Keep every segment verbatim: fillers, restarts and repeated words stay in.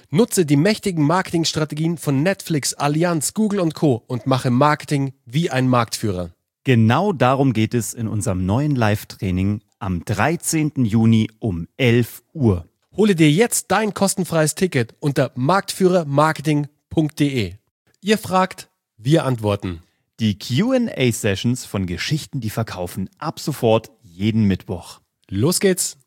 Nutze die mächtigen Marketingstrategien von Netflix, Allianz, Google und Co. und mache Marketing wie ein Marktführer. Genau darum geht es in unserem neuen Live-Training am dreizehnten Juni um elf Uhr. Hole dir jetzt dein kostenfreies Ticket unter marktführer marketing punkt de. Ihr fragt, wir antworten. Die Q and A-Sessions von Geschichten, die verkaufen, ab sofort jeden Mittwoch. Los geht's!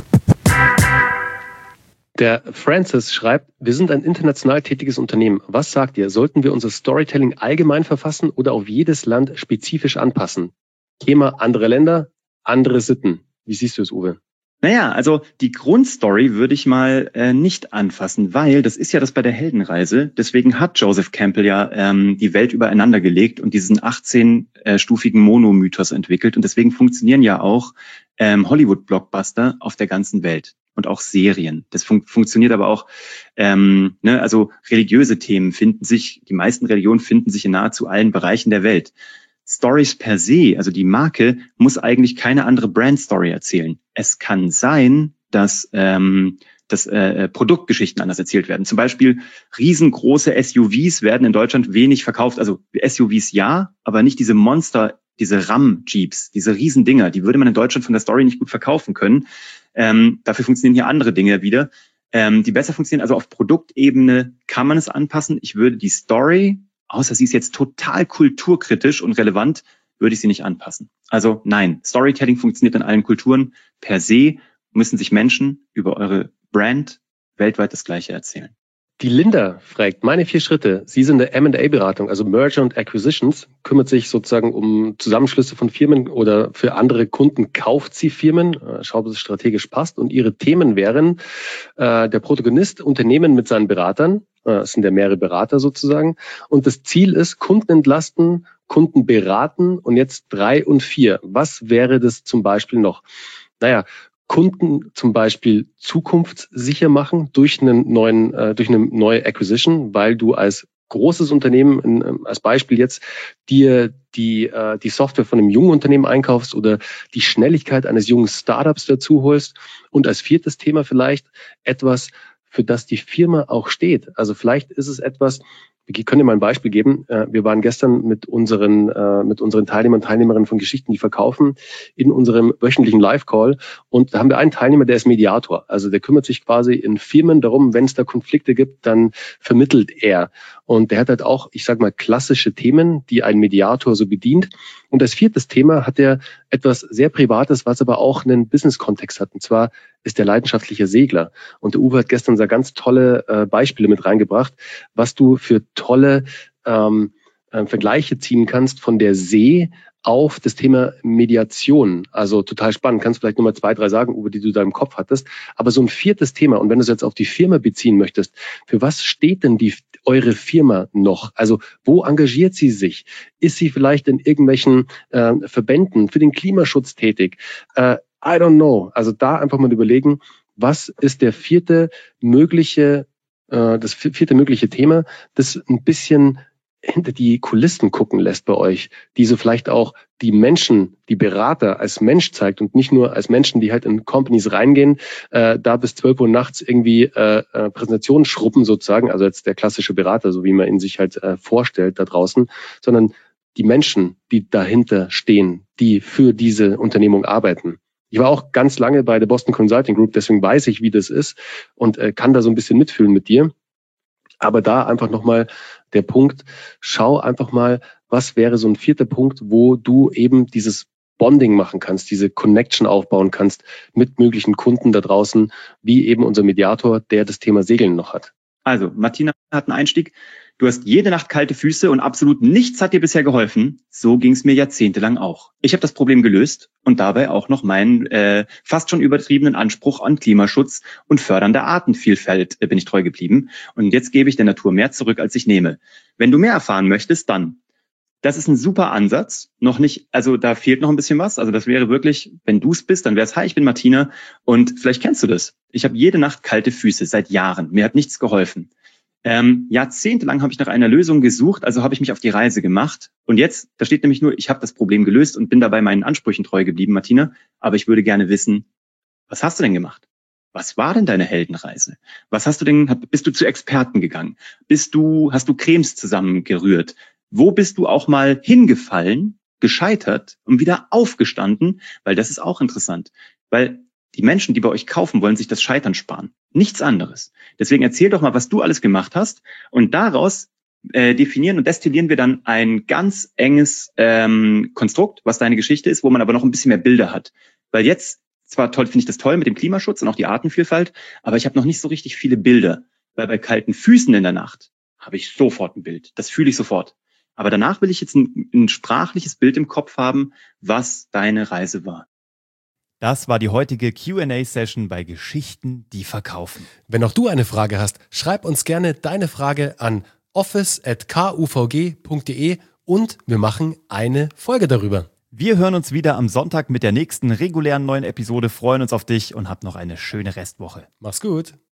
Der Francis schreibt, wir sind ein international tätiges Unternehmen. Was sagt ihr? Sollten wir unser Storytelling allgemein verfassen oder auf jedes Land spezifisch anpassen? Thema andere Länder, andere Sitten. Wie siehst du es, Uwe? Naja, also die Grundstory würde ich mal äh, nicht anfassen, weil das ist ja das bei der Heldenreise. Deswegen hat Joseph Campbell ja ähm, die Welt übereinander gelegt und diesen achtzehn-stufigen Monomythos entwickelt. Und deswegen funktionieren ja auch ähm, Hollywood-Blockbuster auf der ganzen Welt und auch Serien. Das fun- funktioniert aber auch, ähm, ne, also religiöse Themen finden sich, die meisten Religionen finden sich in nahezu allen Bereichen der Welt. Stories per se, also die Marke, muss eigentlich keine andere Brand-Story erzählen. Es kann sein, dass, ähm, dass äh, Produktgeschichten anders erzählt werden. Zum Beispiel riesengroße S U Vs werden in Deutschland wenig verkauft. Also S U Vs ja, aber nicht diese Monster, diese Ram-Jeeps, diese Riesendinger. Die würde man in Deutschland von der Story nicht gut verkaufen können. Ähm, dafür funktionieren hier andere Dinge wieder, ähm, die besser funktionieren. Also auf Produktebene kann man es anpassen. Ich würde die Story, außer sie ist jetzt total kulturkritisch und relevant, würde ich sie nicht anpassen. Also nein, Storytelling funktioniert in allen Kulturen. Per se müssen sich Menschen über eure Brand weltweit das Gleiche erzählen. Die Linda fragt, meine vier Schritte. Sie sind eine M and A-Beratung, also Merger und Acquisitions, kümmert sich sozusagen um Zusammenschlüsse von Firmen oder für andere Kunden kauft sie Firmen, schaut, ob es strategisch passt. Und ihre Themen wären äh, der Protagonist, Unternehmen mit seinen Beratern, äh, es sind ja mehrere Berater sozusagen. Und das Ziel ist, Kunden entlasten, Kunden beraten und jetzt drei und vier. Was wäre das zum Beispiel noch? Naja, Kunden zum Beispiel zukunftssicher machen durch einen neuen, äh, durch eine neue Acquisition, weil du als großes Unternehmen, in, als Beispiel jetzt, dir die, äh, die Software von einem jungen Unternehmen einkaufst oder die Schnelligkeit eines jungen Startups dazu holst. Und als viertes Thema vielleicht etwas, für das die Firma auch steht. Also vielleicht ist es etwas, ich kann dir mal ein Beispiel geben. Wir waren gestern mit unseren, mit unseren Teilnehmern und Teilnehmerinnen von Geschichten, die verkaufen, in unserem wöchentlichen Live-Call. Und da haben wir einen Teilnehmer, der ist Mediator. Also der kümmert sich quasi in Firmen darum, wenn es da Konflikte gibt, dann vermittelt er. Und der hat halt auch, ich sag mal, klassische Themen, die ein Mediator so bedient. Und als viertes Thema hat er etwas sehr Privates, was aber auch einen Business-Kontext hat. Und zwar ist der leidenschaftliche Segler. Und der Uwe hat gestern sehr ganz tolle äh, Beispiele mit reingebracht, was du für tolle ähm, äh, Vergleiche ziehen kannst von der See auf das Thema Mediation. Also total spannend. Kannst vielleicht nochmal zwei, drei sagen, Uwe, die du da im Kopf hattest. Aber so ein viertes Thema, und wenn du es jetzt auf die Firma beziehen möchtest, für was steht denn die eure Firma noch? Also wo engagiert sie sich? Ist sie vielleicht in irgendwelchen äh, Verbänden für den Klimaschutz tätig? Äh, I don't know. Also da einfach mal überlegen, was ist der vierte mögliche, äh, das vierte mögliche Thema, das ein bisschen hinter die Kulissen gucken lässt bei euch, die so vielleicht auch die Menschen, die Berater als Mensch zeigt und nicht nur als Menschen, die halt in Companies reingehen, äh, da bis zwölf Uhr nachts irgendwie äh, äh, Präsentationen schruppen sozusagen, also jetzt der klassische Berater, so wie man ihn sich halt äh, vorstellt da draußen, sondern die Menschen, die dahinter stehen, die für diese Unternehmung arbeiten. Ich war auch ganz lange bei der Boston Consulting Group, deswegen weiß ich, wie das ist und äh, kann da so ein bisschen mitfühlen mit dir. Aber da einfach nochmal der Punkt, schau einfach mal, was wäre so ein vierter Punkt, wo du eben dieses Bonding machen kannst, diese Connection aufbauen kannst mit möglichen Kunden da draußen, wie eben unser Mediator, der das Thema Segeln noch hat. Also, Martina hat einen Einstieg. Du hast jede Nacht kalte Füße und absolut nichts hat dir bisher geholfen. So ging es mir jahrzehntelang auch. Ich habe das Problem gelöst und dabei auch noch meinen äh, fast schon übertriebenen Anspruch an Klimaschutz und Fördern der Artenvielfalt äh, bin ich treu geblieben. Und jetzt gebe ich der Natur mehr zurück, als ich nehme. Wenn du mehr erfahren möchtest, dann. Das ist ein super Ansatz. Noch nicht, also da fehlt noch ein bisschen was. Also das wäre wirklich, wenn du es bist, dann wäre es, hi, ich bin Martina und vielleicht kennst du das. Ich habe jede Nacht kalte Füße seit Jahren. Mir hat nichts geholfen. Ähm, jahrzehntelang habe ich nach einer Lösung gesucht, also habe ich mich auf die Reise gemacht. Und jetzt, da steht nämlich nur, ich habe das Problem gelöst und bin dabei meinen Ansprüchen treu geblieben, Martina. Aber ich würde gerne wissen, was hast du denn gemacht? Was war denn deine Heldenreise? Was hast du denn, bist du zu Experten gegangen? Bist du, hast du Cremes zusammengerührt? Wo bist du auch mal hingefallen, gescheitert und wieder aufgestanden? Weil das ist auch interessant. Weil die Menschen, die bei euch kaufen, wollen sich das Scheitern sparen. Nichts anderes. Deswegen erzähl doch mal, was du alles gemacht hast. Und daraus äh, definieren und destillieren wir dann ein ganz enges ähm, Konstrukt, was deine Geschichte ist, wo man aber noch ein bisschen mehr Bilder hat. Weil jetzt, zwar toll, finde ich das toll mit dem Klimaschutz und auch die Artenvielfalt, aber ich habe noch nicht so richtig viele Bilder. Weil bei kalten Füßen in der Nacht habe ich sofort ein Bild. Das fühle ich sofort. Aber danach will ich jetzt ein, ein sprachliches Bild im Kopf haben, was deine Reise war. Das war die heutige Q and A-Session bei Geschichten, die verkaufen. Wenn auch du eine Frage hast, schreib uns gerne deine Frage an office at k u v g punkt d e und wir machen eine Folge darüber. Wir hören uns wieder am Sonntag mit der nächsten regulären neuen Episode, freuen uns auf dich und hab noch eine schöne Restwoche. Mach's gut.